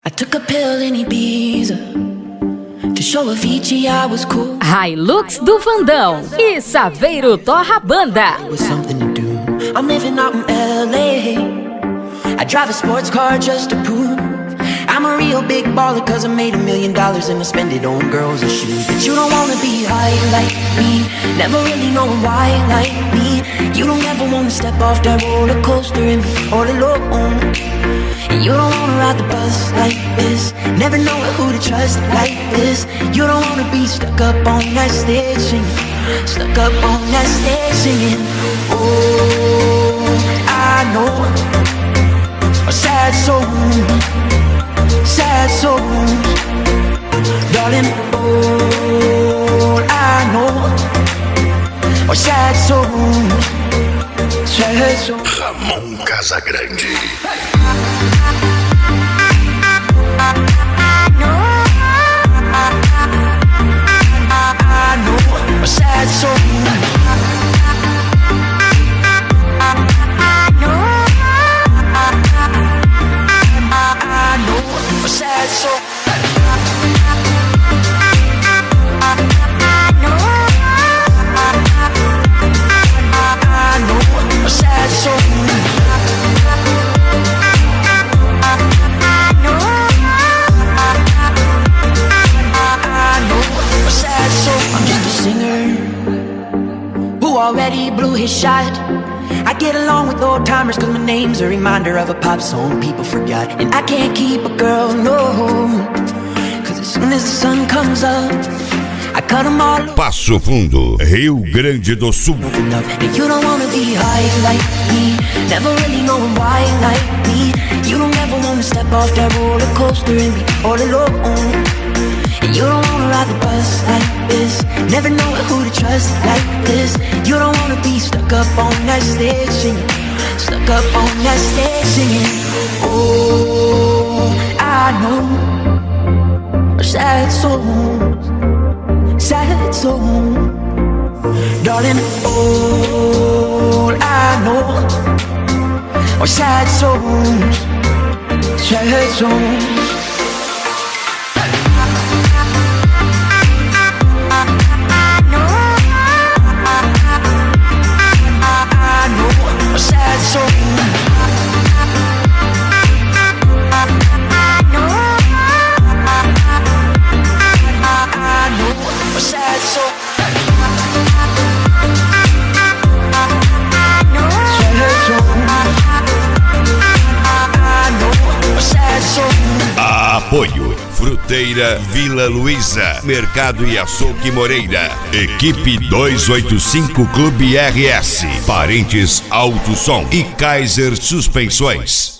I took a pill in Ibiza to show Avicii I was cool. Hilux do Vandão e Saveiro Torra Banda. It was something to do. I'm living out in LA. I drive a sports car just to prove I'm a real big baller, cause I made $1 million and I spend it on girls and shoes. But you don't wanna be high like me, never really knowing why like me. You don't ever wanna step off that roller coaster and be all alone. And you don't wanna ride the bus like this, never know who to trust like this. You don't wanna be stuck up on that stage singing, stuck up on that stage singing. Oh, I know a sad soul, sad souls, darling, all I know are sad souls, sad souls. Ramon Casagrande. I know are sad souls. Sad soul. I know a sad soul. I know a sad soul. I'm just a singer who already blew his shot. I get along with old timers cause my name's a reminder of a pop song people forgot. And I can't keep a girl, no, cause as soon as the sun comes up I cut them all. Passo Fundo, Rio Grande do Sul. And you don't wanna be high like me, never really knowing why like me. You don't ever wanna step off that roller coaster and be all alone. And you don't wanna ride the bus like this, never know who to trust like this. You don't wanna be stuck up on that stage singing, stuck up on that stage singing. Oh, I know sad souls, sad souls, darling, all I know are sad souls, sad souls. Sad soul. I know a sad soul. Apoio Fruteira Vila Luísa, Mercado e Açougue Moreira. Equipe 285 Clube RS, Parentes Alto Som e Kaiser Suspensões.